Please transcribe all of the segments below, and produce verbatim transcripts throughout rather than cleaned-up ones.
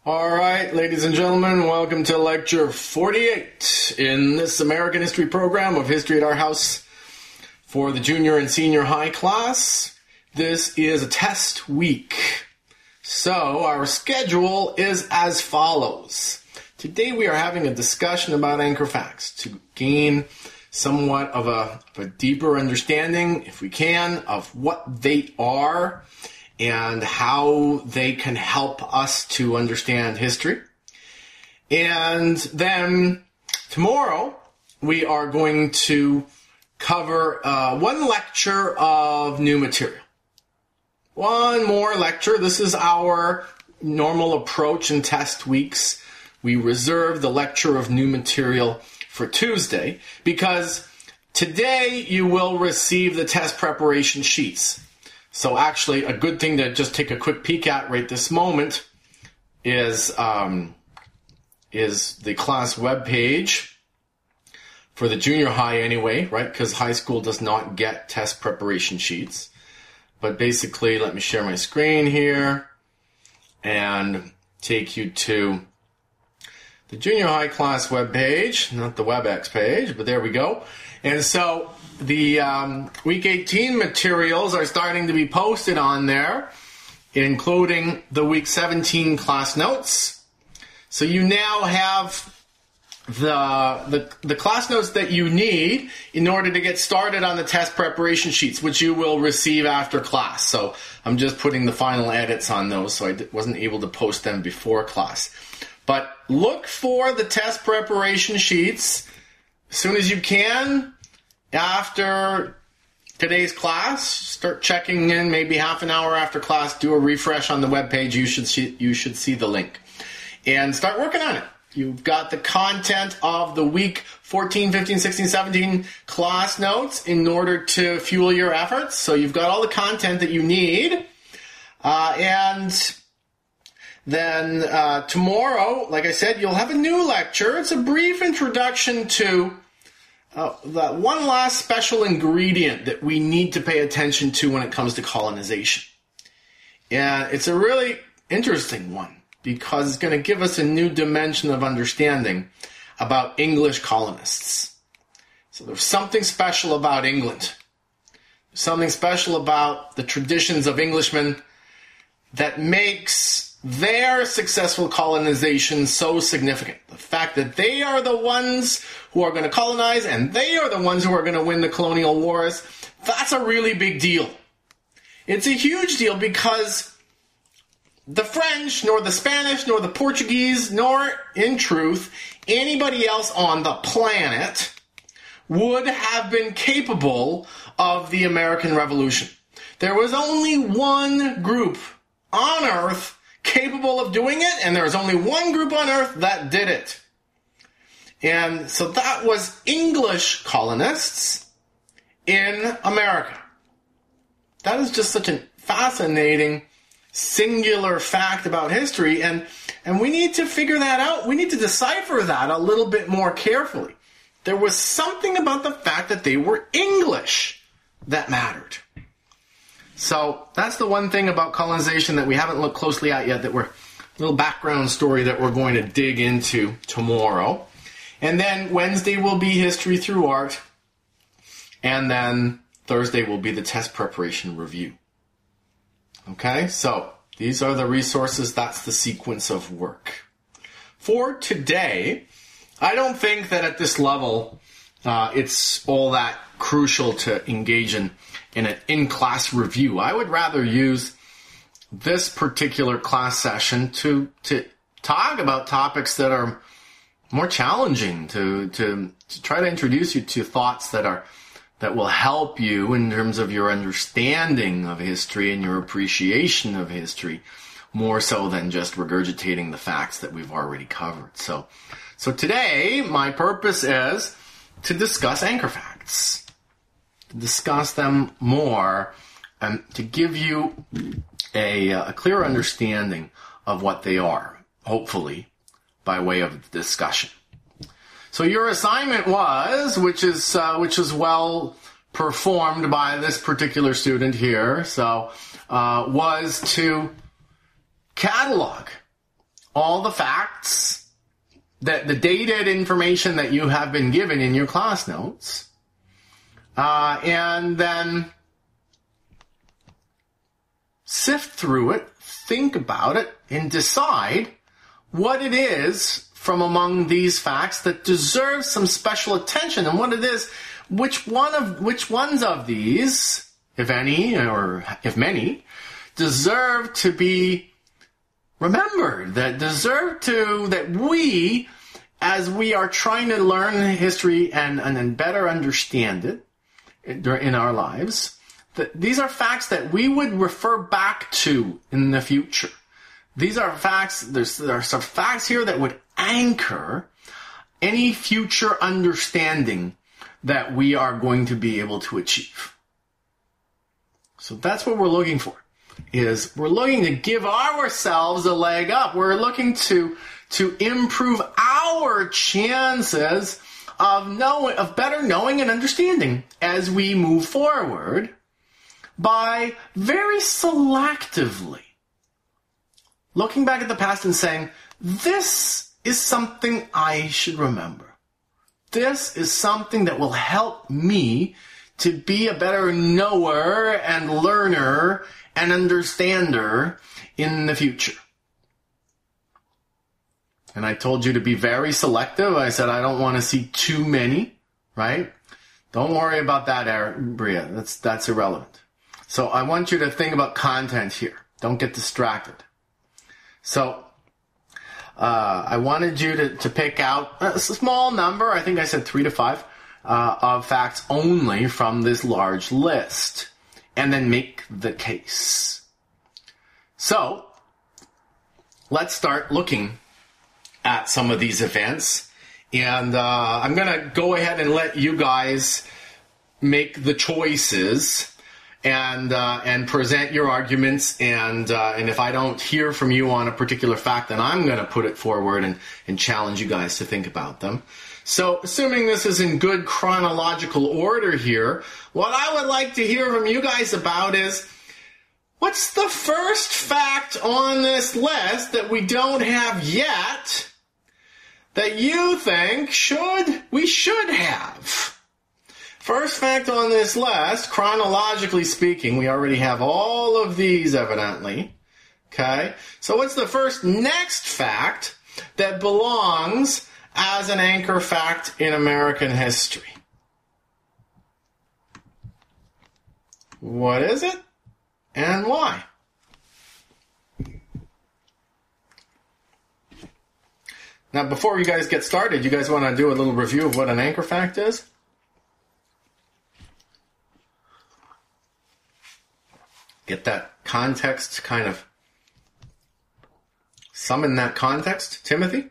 All right, ladies and gentlemen, welcome to lecture forty-eight in this American history program of History at Our House for the junior and senior high class. This is a test week. So our schedule is as follows. Today we are having a discussion about anchor facts to gain somewhat of a, of a deeper understanding, if we can, of what they are and how they can help us to understand history. And then tomorrow we are going to cover uh, one lecture of new material. One more lecture. This is our normal approach in test weeks. We reserve the lecture of new material for Tuesday because today you will receive the test preparation sheets. So actually, a good thing to just take a quick peek at right this moment is um, is the class webpage for the junior high anyway, right? Because high school does not get test preparation sheets. But basically, let me share my screen here and take you to the junior high class webpage, not the WebEx page, but there we go. And so the um, week eighteen materials are starting to be posted on there, including the week seventeen class notes. So you now have the, the the class notes that you need in order to get started on the test preparation sheets, which you will receive after class. So I'm just putting the final edits on those, so I wasn't able to post them before class. But look for the test preparation sheets as soon as you can. After today's class, start checking in maybe half an hour after class, do a refresh on the webpage. You should see, you should see the link. And start working on it. You've got the content of the week fourteen, fifteen, sixteen, seventeen class notes in order to fuel your efforts. So you've got all the content that you need. Uh, and then uh, tomorrow, like I said, you'll have a new lecture. It's a brief introduction to Uh, that one last special ingredient that we need to pay attention to when it comes to colonization. And it's a really interesting one because it's going to give us a new dimension of understanding about English colonists. So there's something special about England. Something special about the traditions of Englishmen that makes their successful colonization so significant. The fact that they are the ones who are going to colonize and they are the ones who are going to win the colonial wars, that's a really big deal. It's a huge deal because the French, nor the Spanish, nor the Portuguese, nor, in truth, anybody else on the planet would have been capable of the American Revolution. There was only one group on Earth capable of doing it, and there was only one group on Earth that did it. And so that was English colonists in America. That is just such a fascinating, singular fact about history, and, and we need to figure that out. We need to decipher that a little bit more carefully. There was something about the fact that they were English that mattered. So that's the one thing about colonization that we haven't looked closely at yet, that we're a little background story that we're going to dig into tomorrow. And then Wednesday will be history through art. And then Thursday will be the test preparation review. Okay, so these are the resources. That's the sequence of work. For today, I don't think that at this level uh, it's all that crucial to engage in in an in-class review. I would rather use this particular class session to to talk about topics that are more challenging, to to, to try to introduce you to thoughts that are that will help you in terms of your understanding of history and your appreciation of history, more so than just regurgitating the facts that we've already covered. So, so today, my purpose is to discuss anchor facts. Discuss them more and to give you a, a clear understanding of what they are, hopefully, by way of discussion. So your assignment was, which is uh, which is well performed by this particular student here, so uh, was to catalog all the facts, that the dated information that you have been given in your class notes, uh, and then sift through it, think about it, and decide what it is from among these facts that deserves some special attention, and what it is, which one of which ones of these, if any or if many, deserve to be remembered, that deserve to that we, as we are trying to learn history and and, and better understand it in our lives, that these are facts that we would refer back to in the future. These are facts, there's, there are some facts here that would anchor any future understanding that we are going to be able to achieve. So that's what we're looking for, is we're looking to give ourselves a leg up. We're looking to, to improve our chances of knowing, of better knowing and understanding as we move forward by very selectively looking back at the past and saying, this is something I should remember. This is something that will help me to be a better knower and learner and understander in the future. And I told you to be very selective. I said I don't want to see too many, right? Don't worry about that, Bria. That's, that's irrelevant. So I want you to think about content here. Don't get distracted. So, uh, I wanted you to, to pick out a small number, I think I said three to five, uh, of facts only from this large list, and then make the case. So, let's start looking at some of these events, and uh, I'm going to go ahead and let you guys make the choices and uh, and present your arguments, and uh, and if I don't hear from you on a particular fact, then I'm going to put it forward and, and challenge you guys to think about them. So, assuming this is in good chronological order here, what I would like to hear from you guys about is, what's the first fact on this list that we don't have yet that you think should we should have? First fact on this list, chronologically speaking, we already have all of these evidently. Okay? So what's the first next fact that belongs as an anchor fact in American history? What is it and why? Now, before you guys get started, you guys want to do a little review of what an anchor fact is? Get that context, kind of summon that context, Timothy?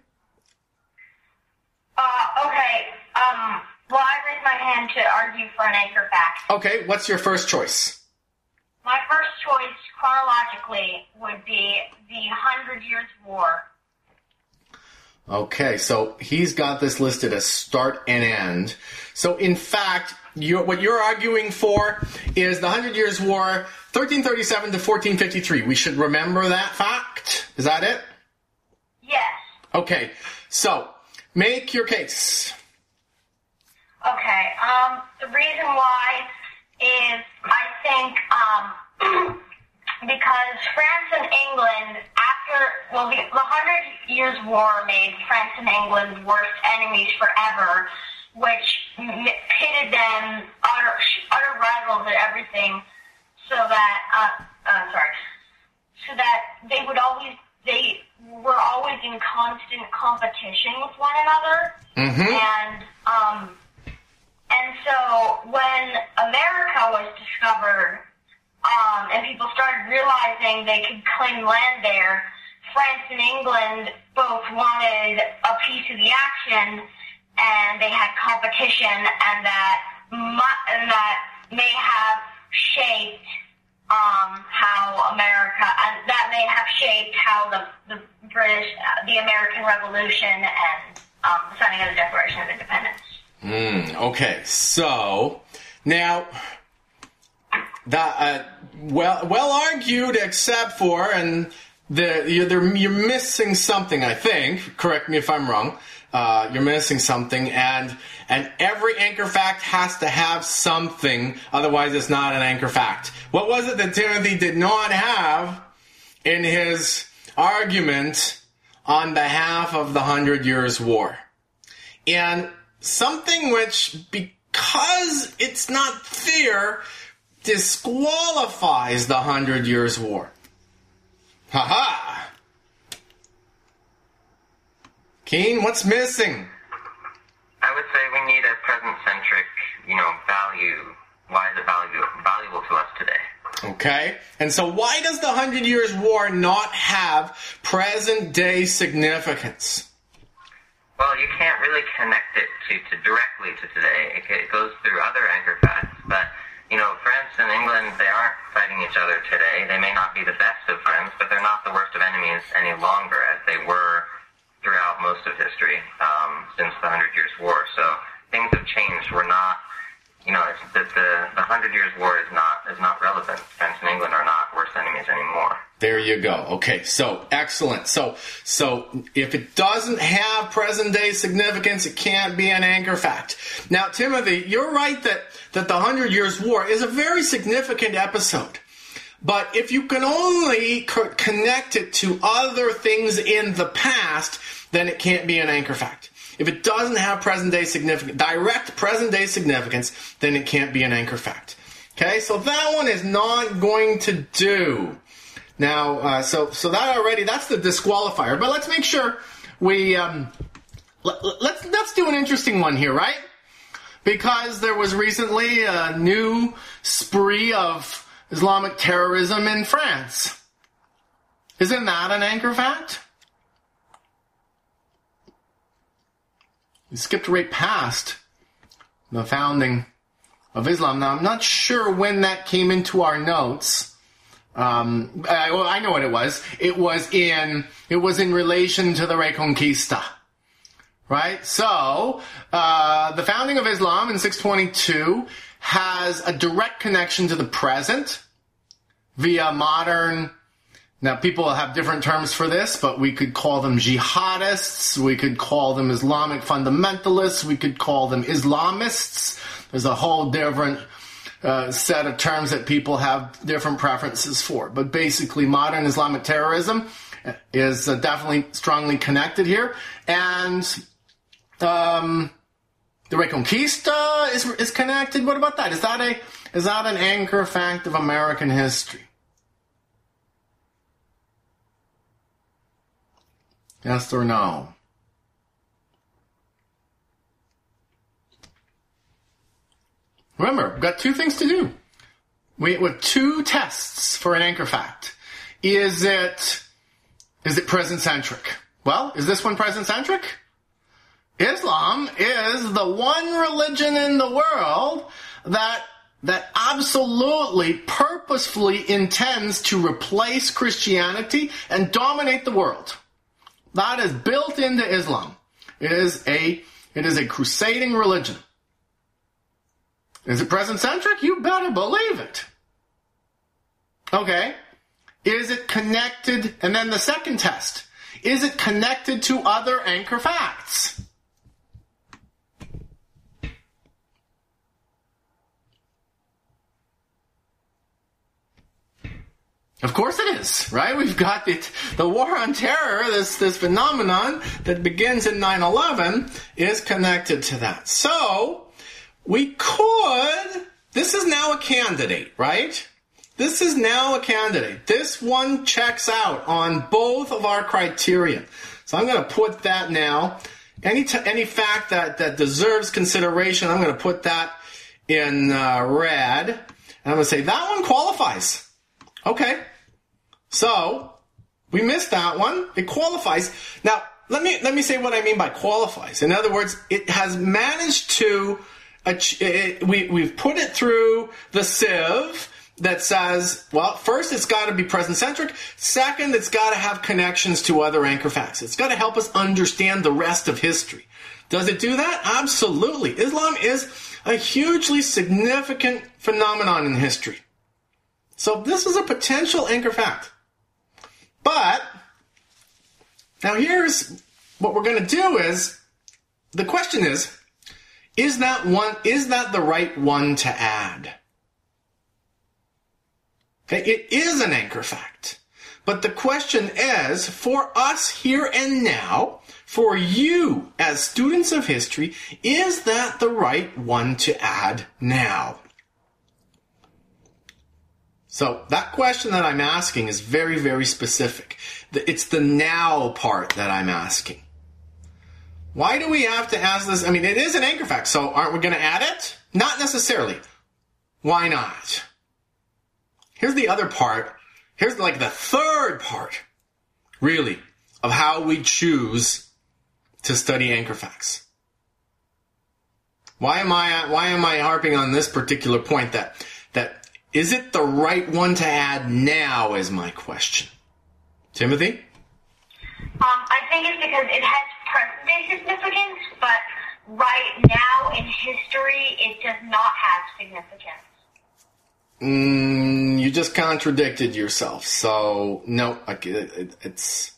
Uh, okay. Um, well, I raised my hand to argue for an anchor fact. Okay, what's your first choice? My first choice, chronologically, would be the Hundred Years' War. Okay, so he's got this listed as start and end. So, in fact, you're, what you're arguing for is the Hundred Years' War, thirteen thirty-seven to fourteen fifty-three. We should remember that fact? Is that it? Yes. Okay, so make your case. Okay, um, the reason why is I think, um, because France and England, after, well, the, the Hundred Years' War made France and England worst enemies forever, which pitted them, utter, utter rivals at everything, so that, uh, uh, sorry, so that they would always, they were always in constant competition with one another. Mm-hmm. And, um, and so when America was discovered, um, and people started realizing they could claim land there, France and England both wanted a piece of the action, and they had competition, and that, mu- and that may have shaped um, how America, and that may have shaped how the, the British, uh, the American Revolution and um, the signing of the Declaration of Independence. Mm, okay, so now that uh, well well argued, except for, and the, you're, you're missing something, I think. Correct me if I'm wrong. Uh, you're missing something, and and every anchor fact has to have something, otherwise it's not an anchor fact. What was it that Timothy did not have in his argument on behalf of the Hundred Years' War? And something which, because it's not fair, disqualifies the Hundred Years' War. Ha-ha! Keen, what's missing? I would say we need a present-centric, you know, value. Why is it valuable, valuable to us today? Okay. And so why does the Hundred Years' War not have present-day significance? Well, you can't really connect it to, to directly to today. It, it goes through other anchor facts. But, you know, France and England, they aren't fighting each other today. They may not be the best of friends, but they're not the worst of enemies any longer, as they were throughout most of history um, since the Hundred Years' War. So things have changed. We're not, you know, it's, the, the the Hundred Years' War is not is not relevant. France and England are not worst enemies anymore. There you go. Okay, so excellent. So so if it doesn't have present day significance, it can't be an anchor fact. Now, Timothy, you're right that that the Hundred Years' War is a very significant episode. But if you can only co- connect it to other things in the past, then it can't be an anchor fact. If it doesn't have present-day significance, direct present-day significance, then it can't be an anchor fact. Okay, so that one is not going to do. Now, uh, so so that already, that's the disqualifier. But let's make sure we, um, let, let's, let's do an interesting one here, right? Because there was recently a new spree of Islamic terrorism in France. Isn't that an anchor fact? We skipped right past the founding of Islam. Now, I'm not sure when that came into our notes. Um, I, well, I know what it was. It was in it was in relation to the Reconquista, right? So, uh, the founding of Islam in six twenty-two has a direct connection to the present via modern. Now, people have different terms for this, but we could call them jihadists, we could call them Islamic fundamentalists, we could call them Islamists. There's a whole different uh, set of terms that people have different preferences for. But basically, modern Islamic terrorism is uh, definitely strongly connected here. And um, the Reconquista is, is connected. What about that? Is that a is that an anchor fact of American history? Yes or no? Remember, we've got two things to do. We have two tests for an anchor fact. Is it is it present-centric? Well, is this one present-centric? Islam is the one religion in the world that that absolutely, purposefully intends to replace Christianity and dominate the world. That is built into Islam. It is a it is a crusading religion. Is it present-centric? You better believe it. Okay. Is it connected? And then the second test. Is it connected to other anchor facts? Of course it is, right? We've got the, the war on terror, this, this phenomenon that begins in nine eleven is connected to that. So, we could, this is now a candidate, right? This is now a candidate. This one checks out on both of our criteria. So I'm going to put that now. Any t- any fact that, that deserves consideration, I'm going to put that in uh, red. And I'm going to say that one qualifies. Okay. So, we missed that one. It qualifies. Now, let me let me say what I mean by qualifies. In other words, it has managed to, it, we, we've put it through the sieve that says, well, first, it's got to be present-centric. Second, it's got to have connections to other anchor facts. It's got to help us understand the rest of history. Does it do that? Absolutely. Islam is a hugely significant phenomenon in history. So this is a potential anchor fact. But now here's what we're going to do is, the question is, is that one, is that the right one to add? Okay, it is an anchor fact. But the question is, for us here and now, for you as students of history, is that the right one to add now? So that question that I'm asking is very, very specific. It's the now part that I'm asking. Why do we have to ask this? I mean, it is an anchor fact, so aren't we going to add it? Not necessarily. Why not? Here's the other part. Here's like the third part, really, of how we choose to study anchor facts. Why am I why am I harping on this particular point? That that is it the right one to add now is my question. Timothy? Um, I think it's because it has present-day significance, but right now in history, it does not have significance. Mm, you just contradicted yourself. So, no, it, it's...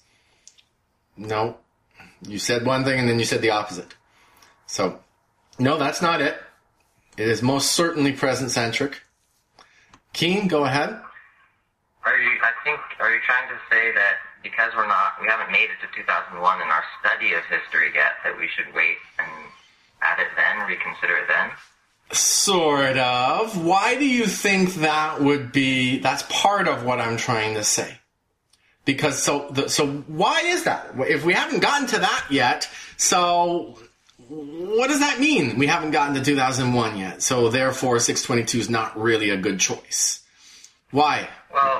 No. You said one thing and then you said the opposite. So, no, that's not it. It is most certainly present-centric. Keen, go ahead. Are you, I think, are you trying to say that because we're not, we haven't made it to two thousand one in our study of history yet, that we should wait and add it then, reconsider it then? Sort of. Why do you think that would be, that's part of what I'm trying to say. Because, so, the, so why is that? If we haven't gotten to that yet, so what does that mean? We haven't gotten to two thousand one yet, so therefore six twenty-two is not really a good choice. Why? Well,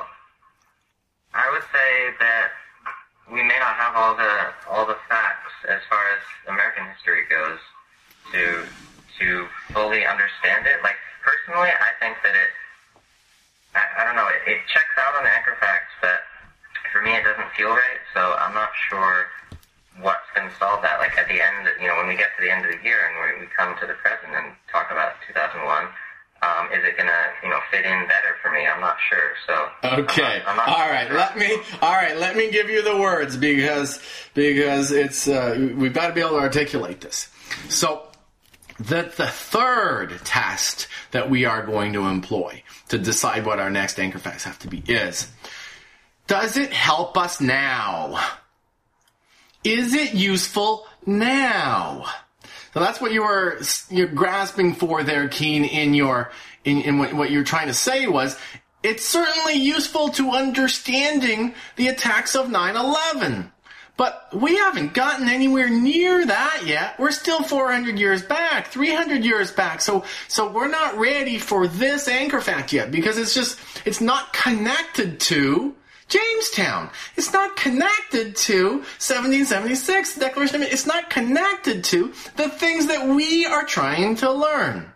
I would say that we may not have all the all the facts as far as American history goes to to fully understand it. Like, personally, I think that it, I, I don't know, it, it checks out on the anchor facts, but for me it doesn't feel right, so I'm not sure what's going to solve that. Like, at the end, you know, when we get to the end of the year and we, we come to the present and talk about two thousand one, Um, is it gonna, you know, fit in better for me? I'm not sure. So okay, I'm not, I'm not all right. sure. Let me, all right. Let me give you the words because because it's uh, we've got to be able to articulate this. So the the third test that we are going to employ to decide what our next anchor facts have to be is: does it help us now? Is it useful now? So that's what you were you're grasping for there, Keen, in your in, in what, what you're trying to say was, it's certainly useful to understanding the attacks of nine eleven. But we haven't gotten anywhere near that yet. We're still four hundred years back, three hundred years back. So so we're not ready for this anchor fact yet because it's just it's not connected to Jamestown. It's not connected to seventeen seventy-six, the Declaration of Independence. It's not connected to the things that we are trying to learn.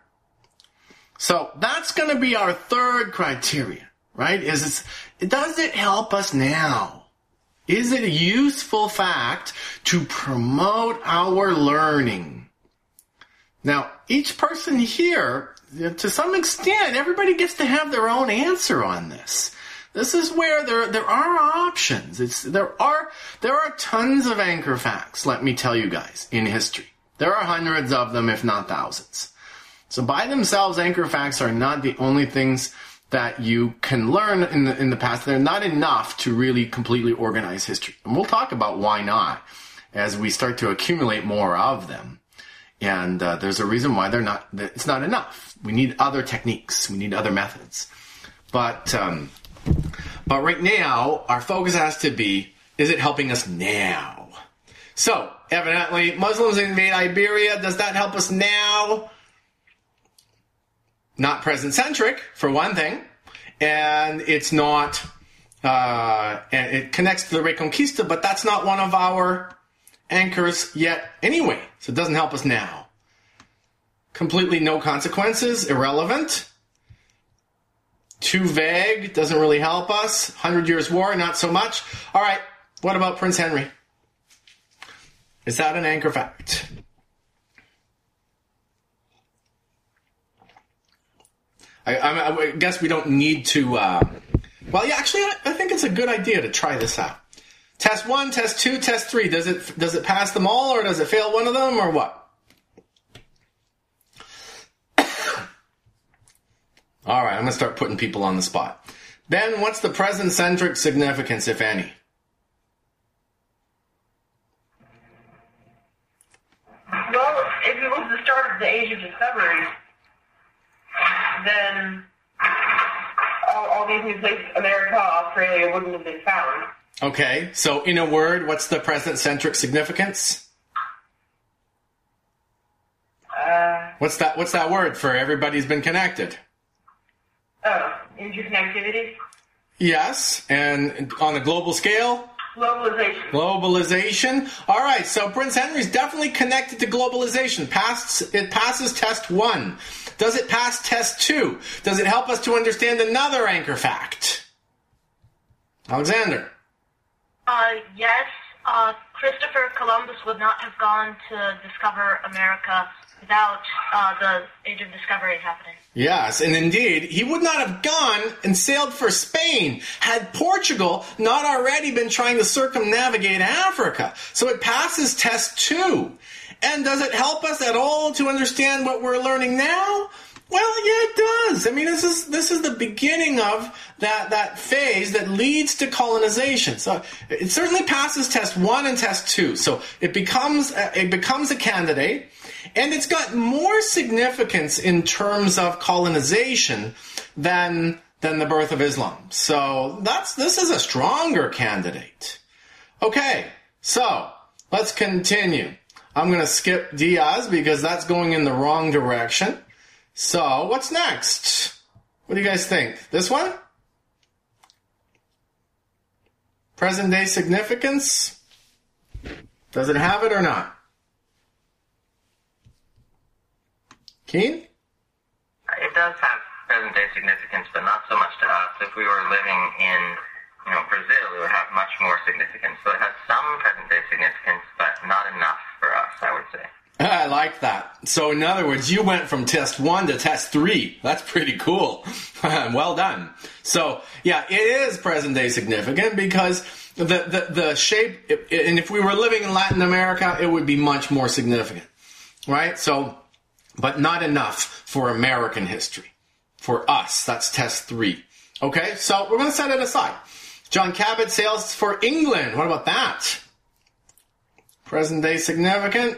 So that's going to be our third criteria, right? Is it's, does it help us now? Is it a useful fact to promote our learning? Now, each person here, to some extent, everybody gets to have their own answer on this. This is where there there are options. It's there are there are tons of anchor facts, let me tell you guys, in history. There are hundreds of them, if not thousands. So by themselves, anchor facts are not the only things that you can learn in the in the past. They're not enough to really completely organize history. And we'll talk about why not as we start to accumulate more of them. And uh, there's a reason why they're not. It's not enough. We need other techniques. We need other methods. But um, But right now, our focus has to be, is it helping us now? So, evidently, Muslims invade Iberia. Does that help us now? Not present-centric, for one thing. And it's not, uh, and it connects to the Reconquista, but that's not one of our anchors yet anyway. So it doesn't help us now. Completely no consequences, irrelevant. Too vague, doesn't really help us. Hundred Years' War, not so much. All right, what about Prince Henry? Is that an anchor fact? I, I, I guess we don't need to... Uh, well, yeah, actually, I, I think it's a good idea to try this out. Test one, test two, test three. Does it does it pass them all, or does it fail one of them, or what? All right, I'm going to start putting people on the spot. Ben, what's the present-centric significance, if any? Well, if it was the start of the Age of Discovery, then all, all these new places, America, Australia, wouldn't have been found. Okay, so in a word, what's the present-centric significance? Uh, What's that? What's that word for everybody's been connected? oh, interconnectivity? Yes, and on the global scale? Globalization. Globalization. All right, so Prince Henry's definitely connected to globalization. Pass, it passes test one. Does it pass test two? Does it help us to understand another anchor fact? Alexander. Uh, yes, uh, Christopher Columbus would not have gone to discover America without uh, the Age of Discovery happening. Yes, and indeed, he would not have gone and sailed for Spain had Portugal not already been trying to circumnavigate Africa. So it passes test two. And does it help us at all to understand what we're learning now? Well, yeah, it does. I mean, this is this is the beginning of that, that phase that leads to colonization. So it certainly passes test one and test two. So it becomes a, it becomes a candidate, and it's got more significance in terms of colonization than than the birth of Islam. So that's this is a stronger candidate. Okay, so let's continue. I'm going to skip Diaz because that's going in the wrong direction. So, what's next? What do you guys think? This one? Present day significance? Does it have it or not? Keen? It does have present day significance, but not so much to us. If we were living in, you know, Brazil, it would have much more significance. So it has some present day significance, but not enough for us, I would say. I like that. So in other words, you went from test one to test three. That's pretty cool. Well done. So yeah, it is present day significant because the, the, the shape, and if we were living in Latin America, it would be much more significant, right? So, but not enough for American history. For us, that's test three. Okay, so we're going to set it aside. John Cabot sails for England. What about that? Present day significant?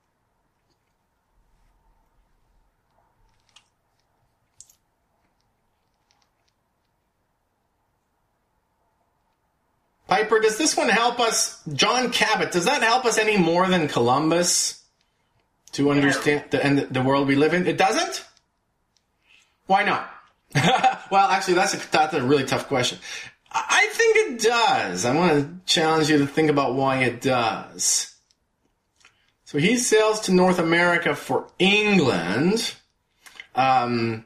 Piper, does this one help us? John Cabot, does that help us any more than Columbus to understand the, and the world we live in? It doesn't? Why not? Well, actually, that's a, that's a really tough question. I think it does. I want to challenge you to think about why it does. So he sails to North America for England. Um...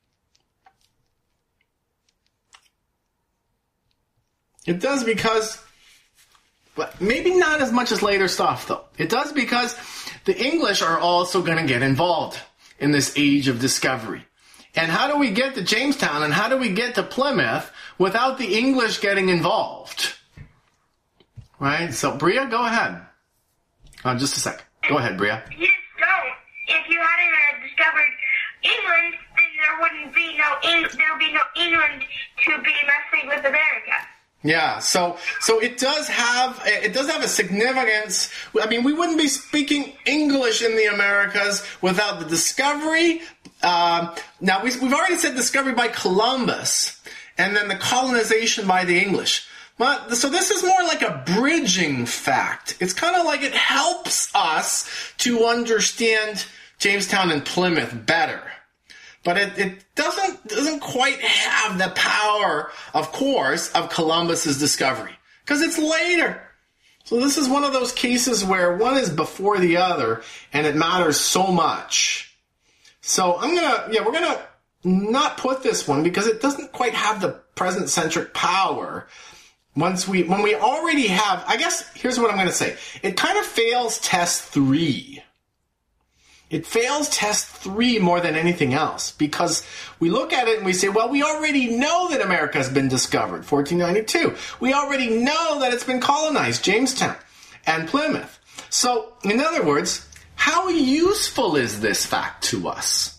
It does because, but maybe not as much as later stuff, though. It does because the English are also going to get involved in this age of discovery. And how do we get to Jamestown and how do we get to Plymouth without the English getting involved? Right? So, Bria, go ahead. Uh, just a second. Go ahead, Bria. You just don't. If you hadn't uh, discovered England, then there wouldn't be no Eng- there would be no England to be messing with America. Yeah, so so it does have it does have a significance. I mean, we wouldn't be speaking English in the Americas without the discovery. Uh, now we, we've already said discovery by Columbus, and then the colonization by the English. But so this is more like a bridging fact. It's kind of like it helps us to understand Jamestown and Plymouth better. But it, it doesn't doesn't quite have the power, of course, of Columbus's discovery. Because it's later. So this is one of those cases where one is before the other, and it matters so much. So I'm gonna, yeah, we're gonna not put this one because it doesn't quite have the present-centric power. Once we, when we already have, I guess, here's what I'm gonna say. It kind of fails test three. It fails test three more than anything else because we look at it and we say, well, we already know that America has been discovered, fourteen ninety-two. We already know that it's been colonized, Jamestown and Plymouth. So, in other words, how useful is this fact to us?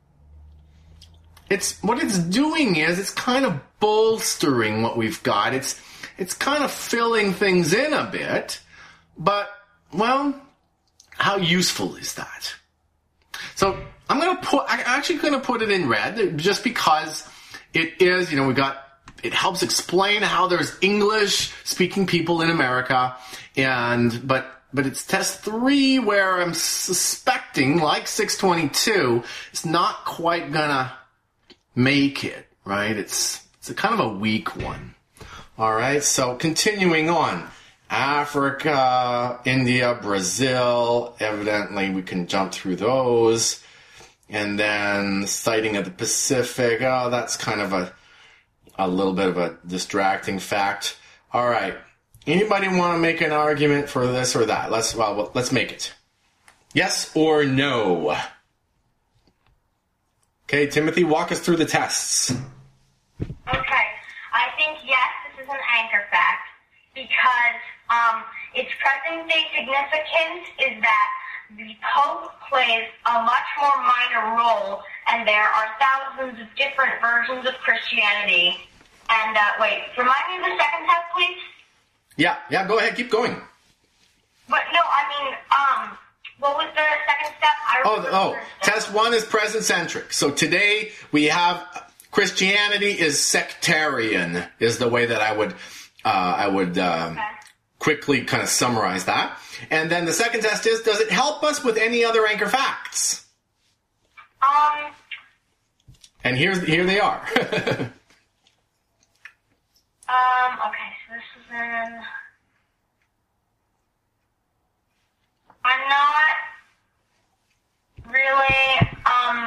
It's what it's doing is it's kind of bolstering what we've got. It's it's kind of filling things in a bit, but, well, how useful is that? So I'm going to put, I'm actually going to put it in red just because it is, you know, we got, it helps explain how there's English speaking people in America and, but, but it's test three where I'm suspecting, like six twenty-two, it's not quite gonna make it, right? It's, it's a kind of a weak one. All right. So continuing on. Africa, India, Brazil, evidently we can jump through those. And then sighting of the Pacific, oh, that's kind of a a little bit of a distracting fact. All right, anybody want to make an argument for this or that? Let's well, let's make it. Yes or no? Okay, Timothy, walk us through the tests. Okay, I think yes, this is an anchor fact because Um, its present-day significance is that the Pope plays a much more minor role, and there are thousands of different versions of Christianity. And, uh, wait, remind me of the second test, please? Yeah, yeah, go ahead, keep going. But, no, I mean, um, what was the second step? I oh, oh, test one is present-centric. So today we have Christianity is sectarian, is the way that I would, uh, I would, um, okay. quickly kind of summarize that. And then the second test is, does it help us with any other anchor facts? Um. And here's here they are. um. Okay, so this is in... I'm not really, um...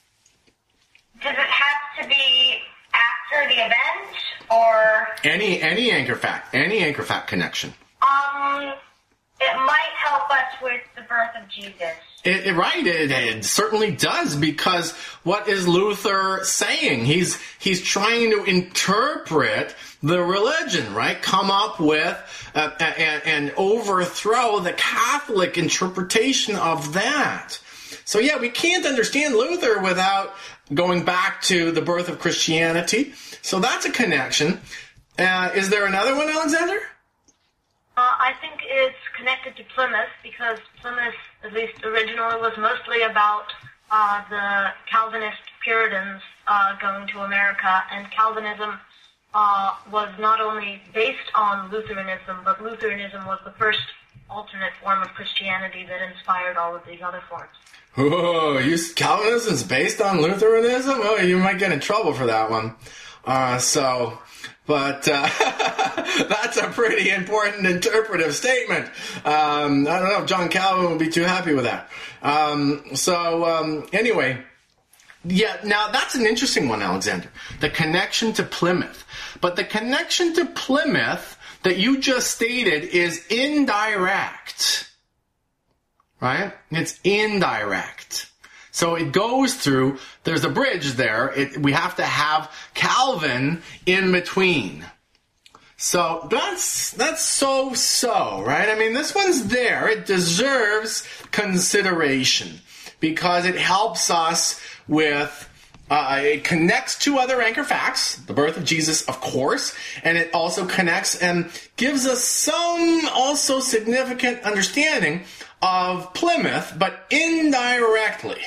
does it have to be after the event, or... Any any anchor fact, any anchor fact connection. Um, it might help us with the birth of Jesus. It, it, right, it, it certainly does, because what is Luther saying? He's he's trying to interpret the religion, right? Come up with uh, and, and overthrow the Catholic interpretation of that. So yeah, we can't understand Luther without going back to the birth of Christianity. So that's a connection. Uh, is there another one, Alexander? Uh, I think it's connected to Plymouth because Plymouth, at least originally, was mostly about uh, the Calvinist Puritans uh, going to America, and Calvinism uh, was not only based on Lutheranism, but Lutheranism was the first alternate form of Christianity that inspired all of these other forms. Oh, you, Calvinism's based on Lutheranism? Oh, you might get in trouble for that one. Uh, so, but uh, that's a pretty important interpretive statement. Um, I don't know if John Calvin would be too happy with that. Um, so, um, anyway, yeah, now that's an interesting one, Alexander. The connection to Plymouth. But the connection to Plymouth that you just stated is indirect. Right? It's indirect. So it goes through, there's a bridge there. It, we have to have Calvin in between. So that's, that's so-so, right? I mean, this one's there. It deserves consideration because it helps us with, uh, it connects to other anchor facts, the birth of Jesus, of course, and it also connects and gives us some also significant understanding of Plymouth, but indirectly.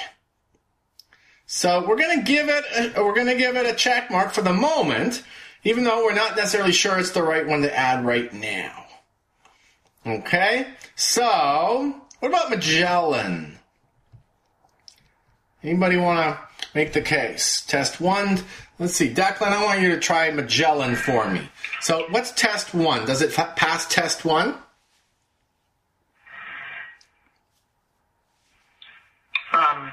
So we're going to give it a, we're going to give it a check mark for the moment, even though we're not necessarily sure it's the right one to add right now. Okay? So, what about Magellan? Anybody want to make the case? Test one. Let's see. Declan, I want you to try Magellan for me. So, what's test one? Does it fa- pass test one? Um.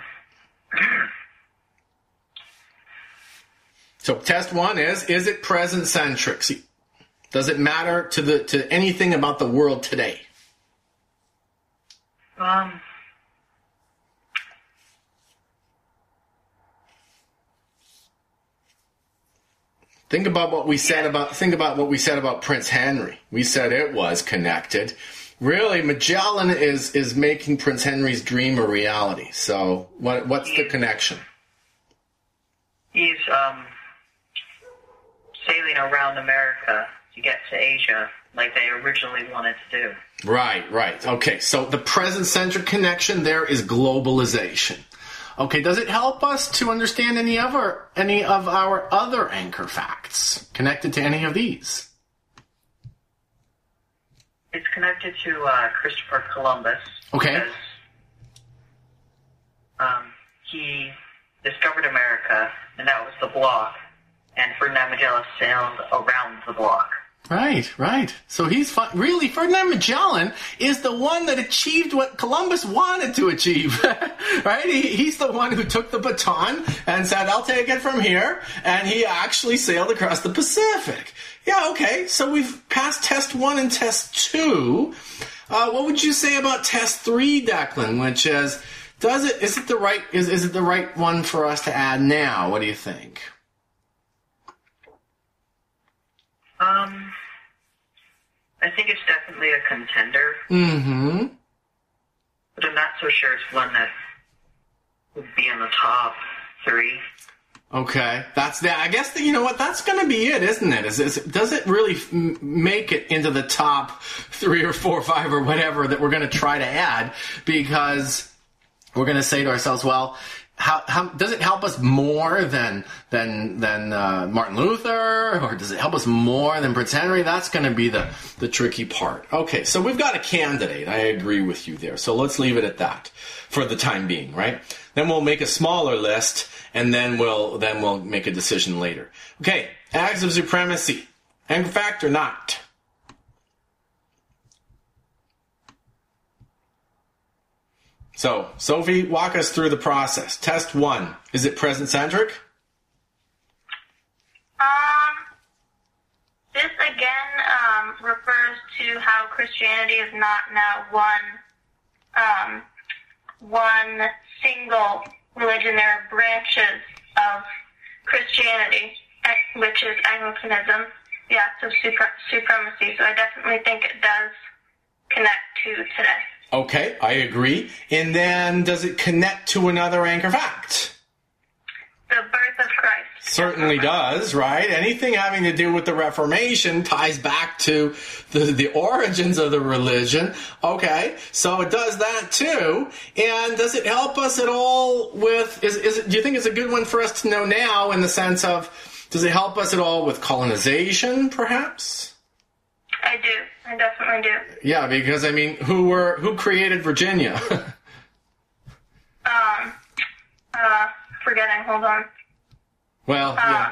So test one is, is it present centric? See, does it matter to the to anything about the world today? Um. Think about what we said about think about what we said about Prince Henry. We said it was connected. Really, Magellan is is making Prince Henry's dream a reality. So, what what's the connection? He's um, sailing around America to get to Asia, like they originally wanted to do. Right, right. Okay, so the present-centric connection there is globalization. Okay, does it help us to understand any other any of our other anchor facts connected to any of these? It's connected to uh, Christopher Columbus. Okay. Because, um, he discovered America, and that was the block, and Ferdinand Magellan sailed around the block. Right, right. So he's fun. Really, Ferdinand Magellan is the one that achieved what Columbus wanted to achieve, right? He, he's the one who took the baton and said, I'll take it from here, and he actually sailed across the Pacific. Yeah, okay, so we've passed test one and test two. Uh, what would you say about test three, Declan, which is, does it, is it the right, is, is it the right one for us to add now? What do you think? Um, I think it's definitely a contender. Mm-hmm. But I'm not so sure it's one that would be in the top three. Okay, that's that. I guess that, you know what, that's going to be it, isn't it? Is, is does it really f- make it into the top three or four or five or whatever that we're going to try to add? Because we're going to say to ourselves, well, How, how does it help us more than than than uh, Martin Luther, or does it help us more than Prince Henry? That's going to be the the tricky part. Okay, so we've got a candidate. I agree with you there. So let's leave it at that for the time being, right? Then we'll make a smaller list, and then we'll then we'll make a decision later. Okay, acts of supremacy, anchor fact or not? So, Sophie, walk us through the process. Test one. Is it present-centric? Um, this again um, refers to how Christianity is not now one, um, one single religion. There are branches of Christianity, which is Anglicanism, the acts of supre- supremacy. So I definitely think it does connect to today. Okay, I agree. And then, does it connect to another anchor fact? The birth of Christ. Certainly does, right? Anything having to do with the Reformation ties back to the, the origins of the religion. Okay, so it does that too. And does it help us at all with, is, is it, do you think it's a good one for us to know now in the sense of, does it help us at all with colonization, perhaps? I do. I definitely do. Yeah, because, I mean, who were, who created Virginia? um, uh, forgetting, hold on. Well, uh, yeah.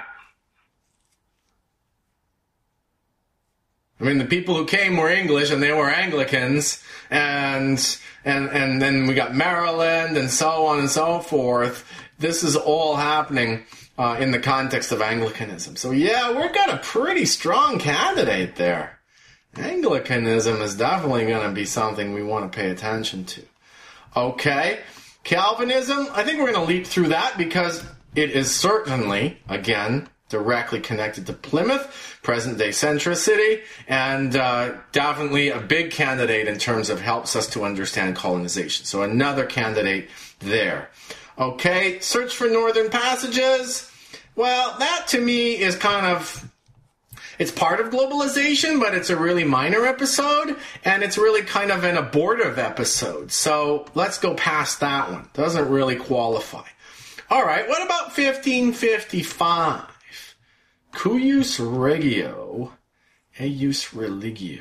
I mean, the people who came were English, and they were Anglicans, and and and then we got Maryland, and so on and so forth. This is all happening uh, in the context of Anglicanism. So, yeah, we've got a pretty strong candidate there. Anglicanism is definitely going to be something we want to pay attention to. Okay, Calvinism, I think we're going to leap through that because it is certainly, again, directly connected to Plymouth, present-day centricity, and uh, definitely a big candidate in terms of helps us to understand colonization. So another candidate there. Okay, search for northern passages. Well, that to me is kind of... It's part of globalization, but it's a really minor episode, and it's really kind of an abortive episode. So let's go past that one. Doesn't really qualify. All right, what about fifteen fifty-five? Cuius regio, eius religio.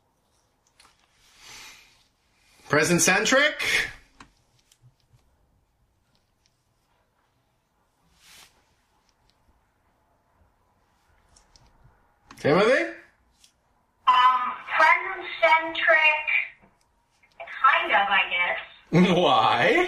Present-centric? Timothy? Um, present-centric, kind of, I guess. Why?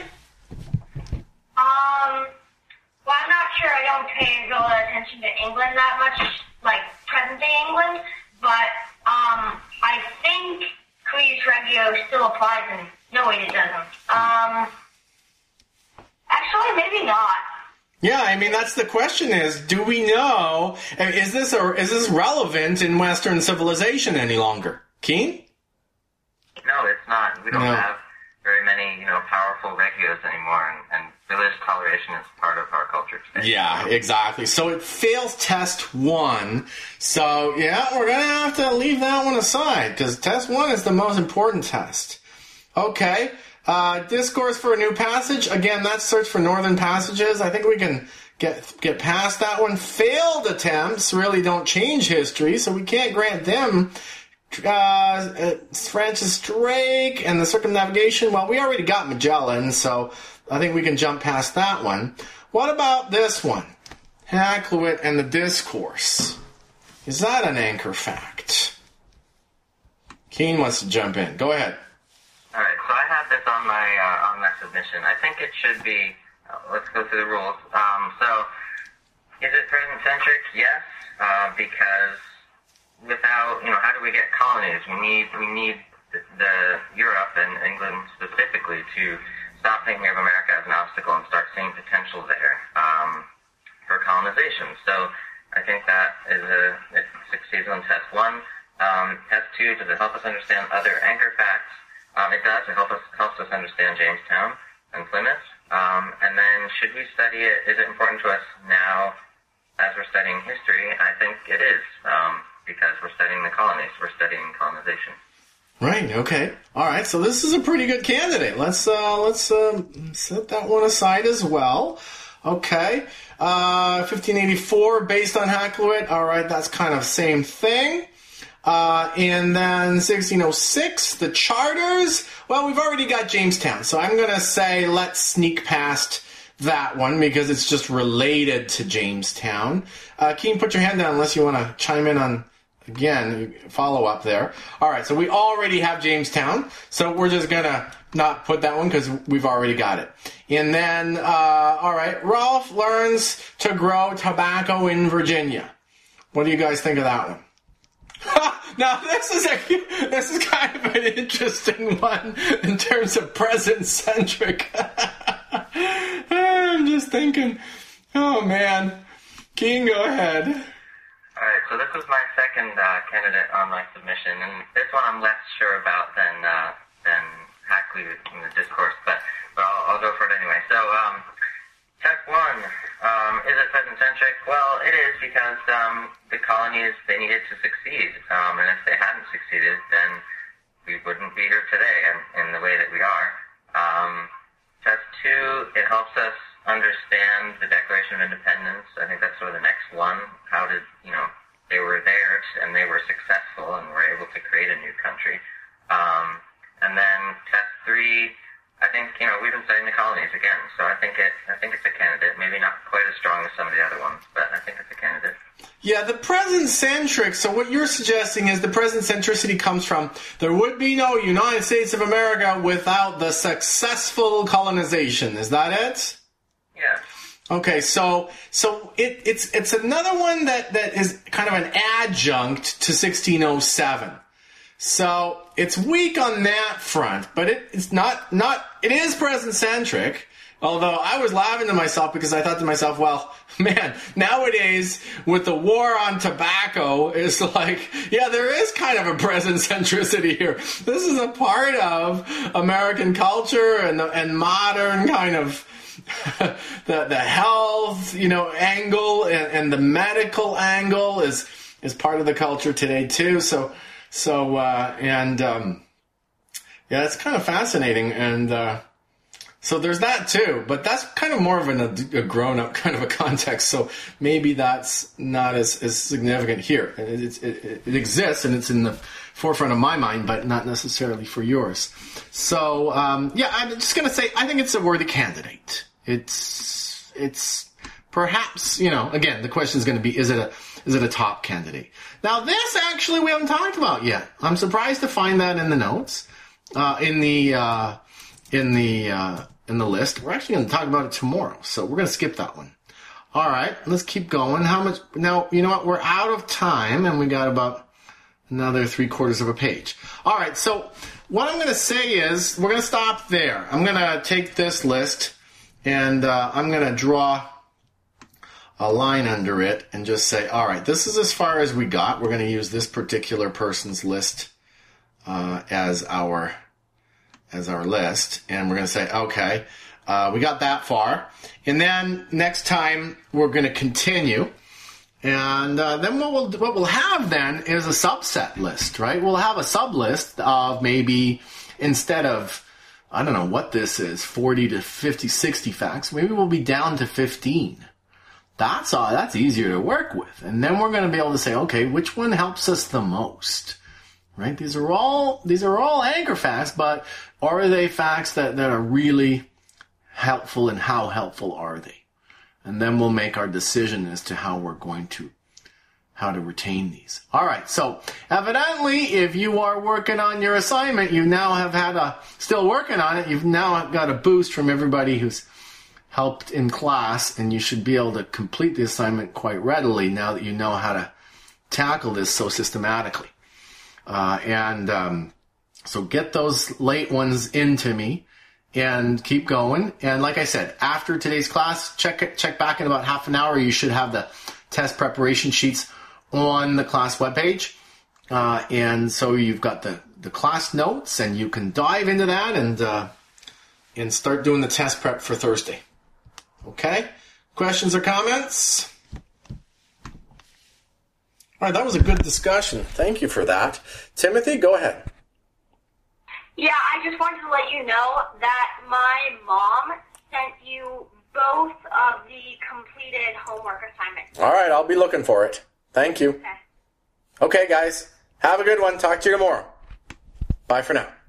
Um, well, I'm not sure. I don't pay real attention to England that much, like present-day England, but um, I think Cuius regio still applies, and no, wait, it doesn't. Um, actually, maybe not. Yeah, I mean, that's the question is, do we know, is this or is this relevant in Western civilization any longer? Keen? No, it's not. We don't No. have very many, you know, powerful regios anymore, and, and religious toleration is part of our culture today. Yeah, exactly. So it fails test one. So, yeah, we're going to have to leave that one aside, because test one is the most important test. Okay. Uh, discourse for a new passage. Again, that's search for northern passages. I think we can get get past that one. Failed attempts really don't change history, so we can't grant them. Uh, uh, Francis Drake and the circumnavigation. Well, we already got Magellan, so I think we can jump past that one. What about this one? Hakluyt and the discourse. Is that an anchor fact? Keen wants to jump in. Go ahead. All right, so I have this on my uh, on my submission. I think it should be. Uh, let's go through the rules. Um, so, is it present-centric? Yes, uh, because without, you know, how do we get colonies? We need we need the, the Europe and England specifically to stop thinking of America as an obstacle and start seeing potential there um, for colonization. So, I think that is a it succeeds on test one. Um, test two, does it help us understand other anchor facts? Um, it does. It helps us, helps us understand Jamestown and Plymouth. Um, and then, should we study it? Is it important to us now as we're studying history? I think it is, um, because we're studying the colonies. We're studying colonization. Right. Okay. All right. So this is a pretty good candidate. Let's uh, let's uh, set that one aside as well. Okay. Uh, fifteen eighty-four, based on Hakluyt. All right. That's kind of same thing. Uh, and then sixteen oh six, the charters. Well, we've already got Jamestown, so I'm going to say let's sneak past that one because it's just related to Jamestown. Uh, Keen, put your hand down unless you want to chime in on, again, follow up there. All right, so we already have Jamestown, so we're just going to not put that one because we've already got it. And then, uh, all right, Rolfe learns to grow tobacco in Virginia. What do you guys think of that one? Now this is a this is kind of an interesting one in terms of present centric. I'm just thinking, oh man, Keen, go ahead. All right, so this was my second uh, candidate on my submission, and this one I'm less sure about than uh, than Hakluyt in the discourse, but but I'll, I'll go for it anyway. So, um, test one, um, is it present-centric? Well, it is because um, the colonies, they needed to succeed, um, and if they hadn't succeeded, then we wouldn't be here today in, in the way that we are. Um, test two, it helps us understand the Declaration of Independence. I think that's sort of the next one. How did, you know, they were there and they were successful and were able to create a new country. Um, and then test three, I think, you know, we've been studying the colonies again, so I think it. I think it's a candidate. Maybe not quite as strong as some of the other ones, but I think it's a candidate. Yeah, the present-centric, so what you're suggesting is the present-centricity comes from there would be no United States of America without the successful colonization. Is that it? Yeah. Okay, so so it, it's it's another one that, that is kind of an adjunct to sixteen oh seven. So it's weak on that front, but it, it's not not it is present-centric. Although I was laughing to myself because I thought to myself, well, man, nowadays with the war on tobacco, it's like, yeah, there is kind of a present centricity here. This is a part of American culture and and modern kind of the the health, you know, angle and, and the medical angle is is part of the culture today too. So so uh, and um, yeah, it's kind of fascinating and. Uh, So there's that too, but that's kind of more of an, a grown-up kind of a context, so maybe that's not as, as significant here. It, it, it exists, and it's in the forefront of my mind, but not necessarily for yours. So, um, yeah, I'm just going to say I think it's a worthy candidate. It's it's perhaps, you know, again, the question is going to be, is it a is it a top candidate? Now, this actually we haven't talked about yet. I'm surprised to find that in the notes, uh, in the uh, in the uh, in the list. We're actually going to talk about it tomorrow, so we're going to skip that one. All right, let's keep going. How much? Now, you know what? We're out of time, and we got about another three quarters of a page. All right, so what I'm going to say is we're going to stop there. I'm going to take this list, and uh, I'm going to draw a line under it and just say, all right, this is as far as we got. We're going to use this particular person's list uh, as our as our list. And we're going to say, okay, uh, we got that far. And then next time we're going to continue. And uh, then what we'll, what we'll have then is a subset list, right? We'll have a sub list of maybe instead of, I don't know what this is, forty to fifty, sixty facts, maybe we'll be down to fifteen. That's all, that's easier to work with. And then we're going to be able to say, okay, which one helps us the most? Right? These are all, these are all anchor facts, but are they facts that, that are really helpful, and how helpful are they? And then we'll make our decision as to how we're going to, how to retain these. All right. So evidently, if you are working on your assignment, you now have had a, still working on it, you've now got a boost from everybody who's helped in class, and you should be able to complete the assignment quite readily now that you know how to tackle this so systematically. Uh, and um, so get those late ones into me. And keep going. And like I said, after today's class, check check back in about half an hour. You should have the test preparation sheets on the class webpage. Uh, and so you've got the, the class notes, and you can dive into that and uh, and start doing the test prep for Thursday. Okay? Questions or comments? All right, that was a good discussion. Thank you for that. Timothy, go ahead. Yeah, I just wanted to let you know that my mom sent you both of the completed homework assignments. All right, I'll be looking for it. Thank you. Okay. Okay, guys. Have a good one. Talk to you tomorrow. Bye for now.